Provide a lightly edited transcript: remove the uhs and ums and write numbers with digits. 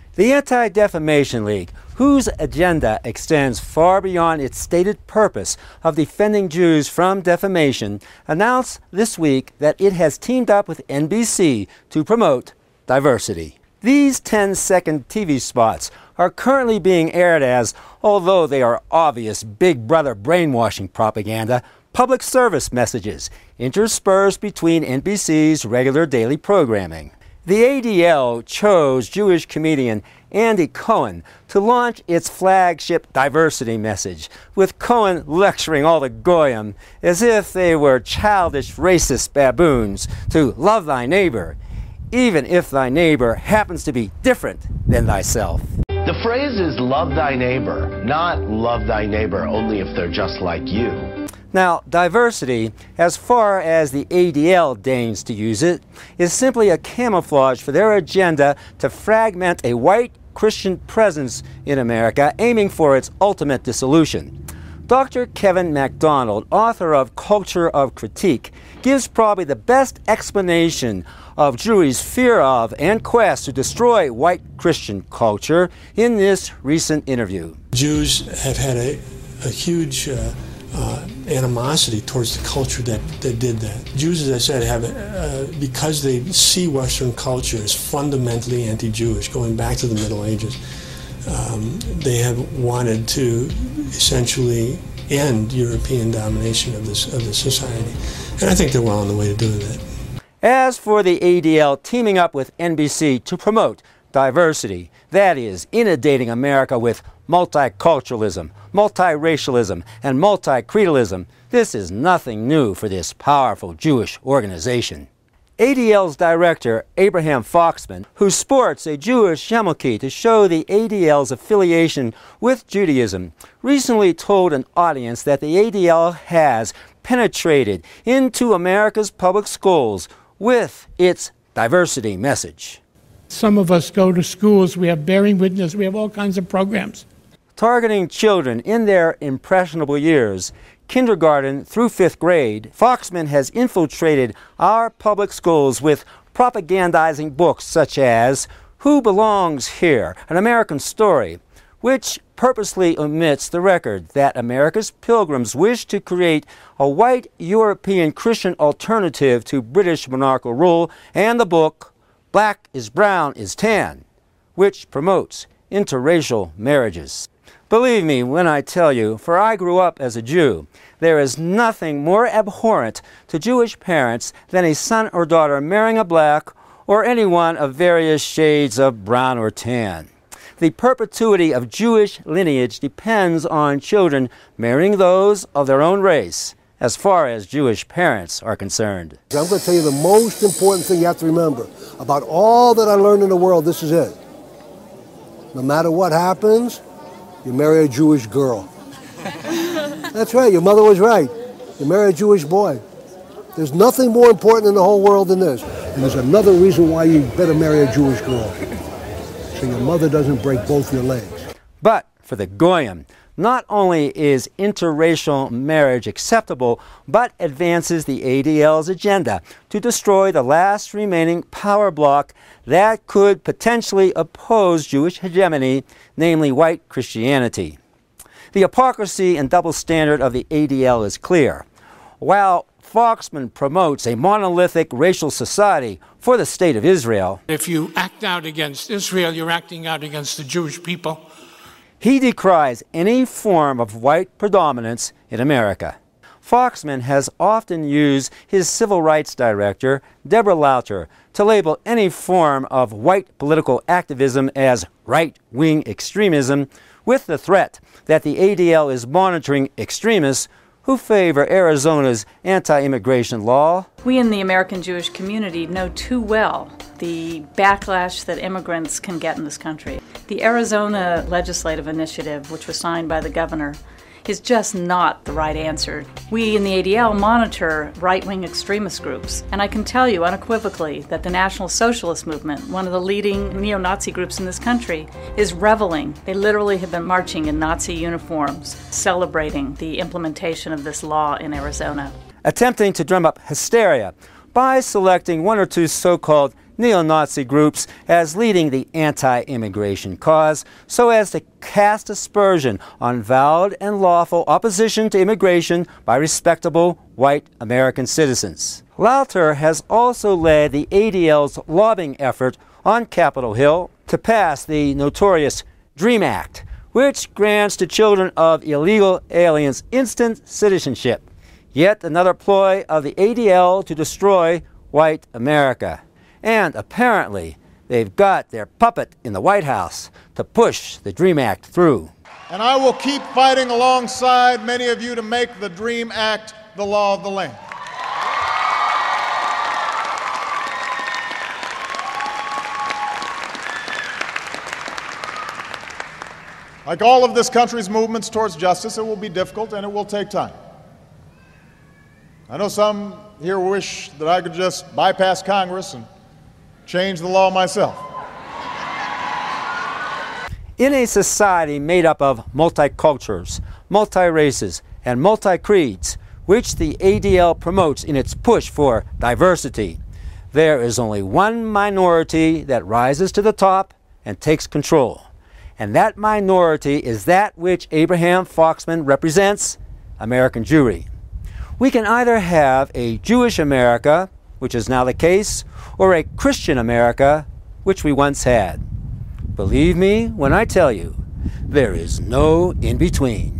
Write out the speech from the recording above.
The Anti-Defamation League, whose agenda extends far beyond its stated purpose of defending Jews from defamation, announced this week that it has teamed up with NBC to promote diversity. These 10-second TV spots are currently being aired as, although they are obvious Big Brother brainwashing propaganda, public service messages interspersed between NBC's regular daily programming. The ADL chose Jewish comedian Andy Cohen to launch its flagship diversity message, with Cohen lecturing all the goyim as if they were childish racist baboons to love thy neighbor, even if thy neighbor happens to be different than thyself. The phrase is love thy neighbor, not love thy neighbor only if they're just like you. Now, diversity, as far as the ADL deigns to use it, is simply a camouflage for their agenda to fragment a white Christian presence in America, aiming for its ultimate dissolution. Dr. Kevin MacDonald, author of Culture of Critique, gives probably the best explanation of Jewry's fear of and quest to destroy white Christian culture in this recent interview. Jews have had a huge animosity towards the culture that did that. Jews, as I said, have because they see Western culture as fundamentally anti-Jewish, going back to the Middle Ages. They have wanted to essentially end European domination of this society, and I think they're well on the way to doing that. As for the ADL teaming up with NBC to promote diversity, that is, inundating America with multiculturalism, multiracialism, and multicreedalism, this is nothing new for this powerful Jewish organization. ADL's director, Abraham Foxman, who sports a Jewish yarmulke to show the ADL's affiliation with Judaism, recently told an audience that the ADL has penetrated into America's public schools with its diversity message. Some of us go to schools, we have Bearing Witness, we have all kinds of programs. Targeting children in their impressionable years, kindergarten through 5th grade, Foxman has infiltrated our public schools with propagandizing books such as Who Belongs Here? An American Story, which purposely omits the record that America's pilgrims wished to create a white European Christian alternative to British monarchical rule, and the book Black is Brown is Tan, which promotes interracial marriages. Believe me when I tell you, for I grew up as a Jew, there is nothing more abhorrent to Jewish parents than a son or daughter marrying a black or anyone of various shades of brown or tan. The perpetuity of Jewish lineage depends on children marrying those of their own race, as far as Jewish parents are concerned. I'm going to tell you the most important thing you have to remember. About all that I learned in the world, this is it. No matter what happens, you marry a Jewish girl. That's right, your mother was right. You marry a Jewish boy. There's nothing more important in the whole world than this. And there's another reason why you better marry a Jewish girl. So your mother doesn't break both your legs. But for the Goyim, not only is interracial marriage acceptable, but advances the ADL's agenda to destroy the last remaining power bloc that could potentially oppose Jewish hegemony, namely white Christianity. The hypocrisy and double standard of the ADL is clear. While Foxman promotes a monolithic racial society for the state of Israel, If you act out against Israel, you're acting out against the Jewish people. he decries any form of white predominance in America. Foxman has often used his civil rights director, Deborah Lauter, to label any form of white political activism as right-wing extremism, with the threat that the ADL is monitoring extremists who favor Arizona's anti-immigration law. We in the American Jewish community know too well the backlash that immigrants can get in this country. The Arizona legislative initiative, which was signed by the governor, is just not the right answer. We in the ADL monitor right-wing extremist groups, and I can tell you unequivocally that the National Socialist Movement, one of the leading neo-Nazi groups in this country, is reveling. They literally have been marching in Nazi uniforms, celebrating the implementation of this law in Arizona. Attempting to drum up hysteria by selecting one or two so-called neo-Nazi groups as leading the anti-immigration cause so as to cast aspersion on valid and lawful opposition to immigration by respectable white American citizens. Lauter has also led the ADL's lobbying effort on Capitol Hill to pass the notorious DREAM Act, which grants to children of illegal aliens instant citizenship. Yet another ploy of the ADL to destroy white America. And apparently, they've got their puppet in the White House to push the DREAM Act through. And I will keep fighting alongside many of you to make the DREAM Act the law of the land. Like all of this country's movements towards justice, it will be difficult and it will take time. I know some here wish that I could just bypass Congress and change the law myself. In a society made up of multicultures, multi-races, and multi-creeds, which the ADL promotes in its push for diversity, there is only one minority that rises to the top and takes control. And that minority is that which Abraham Foxman represents, American Jewry. We can either have a Jewish America, which is now the case, or a Christian America, which we once had. Believe me when I tell you, there is no in between.